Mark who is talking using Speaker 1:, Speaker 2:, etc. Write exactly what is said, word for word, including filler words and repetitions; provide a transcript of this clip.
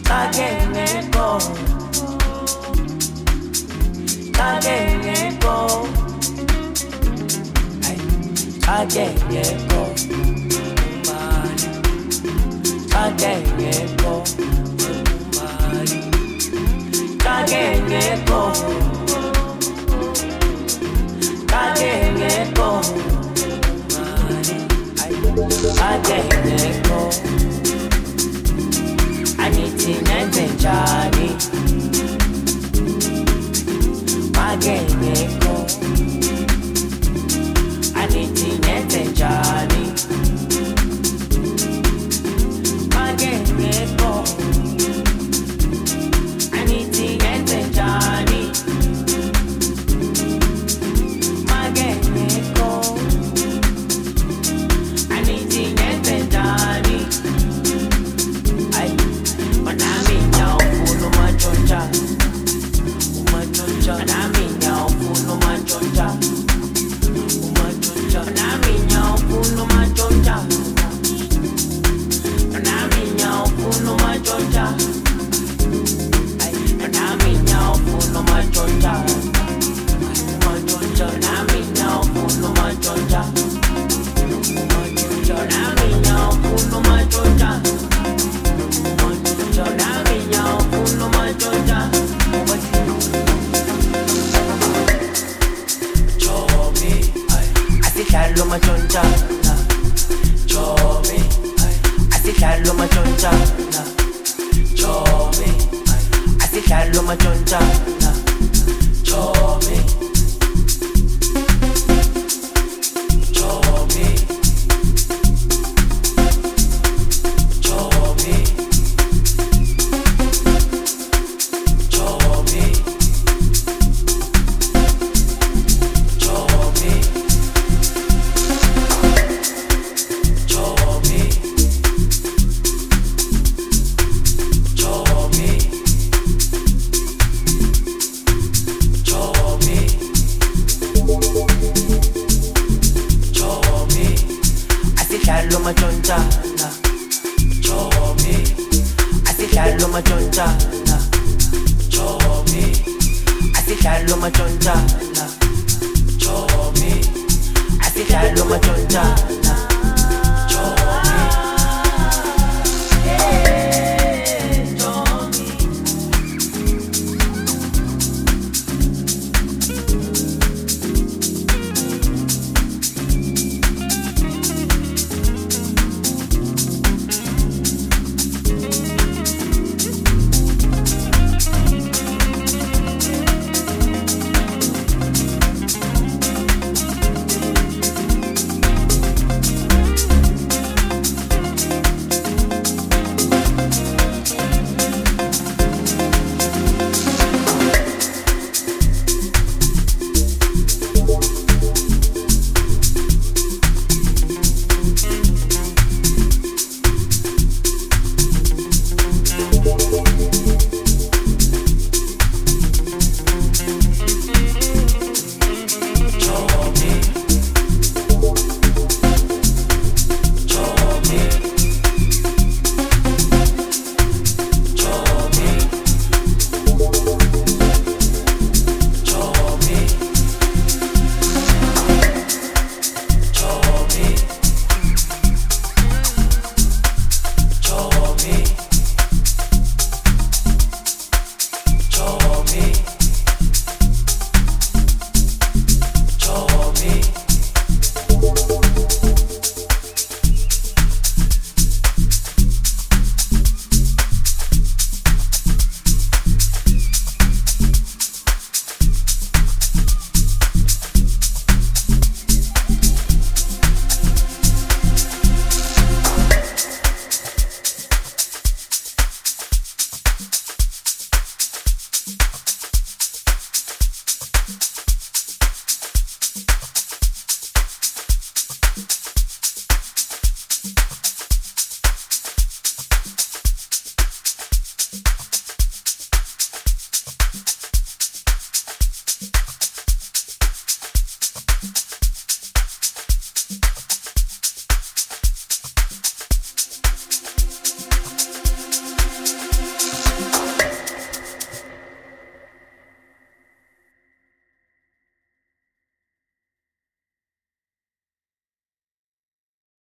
Speaker 1: Kagengeko, kagengeko, ay, kagengeko, mali, kagengeko, mali, kagengeko, kagengeko, mali, ay, kagengeko. Aniti nenze njani Magengeko Aniti nenze njani Magengeko Aniti nenze njani Magengeko Aniti nenze njani Ay Manami nyao funo machonja Umachonja Manami nyao funo machonja Umachonja Manami nyao funo machonja Manami nyao funo machonja Manami nyao funo machonja Umachonja Manami nyao funo machonja Umachonja Manami nyao funo machonja Asihlalo machonja na Chomi Asihlalo machonja na Chomi Asihlalo machonja na Chomi Chomi Chomi Asihlalo machonja na Chomi Asihlalo machonja na Chomi Asihlalo machonja na Chomi Asihlalo machonja na